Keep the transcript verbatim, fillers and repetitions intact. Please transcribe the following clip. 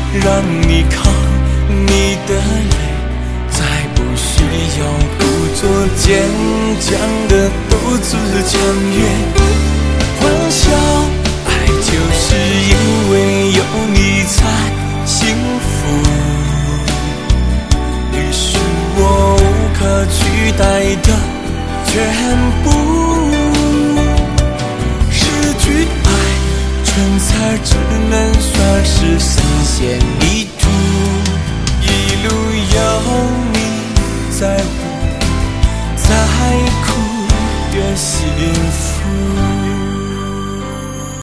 让你扛你的泪，再不需要故作坚强的独自强越。欢笑，爱就是因为有你才幸福，你是我无可取代的全部。失去爱，纯粹只能算是新鲜。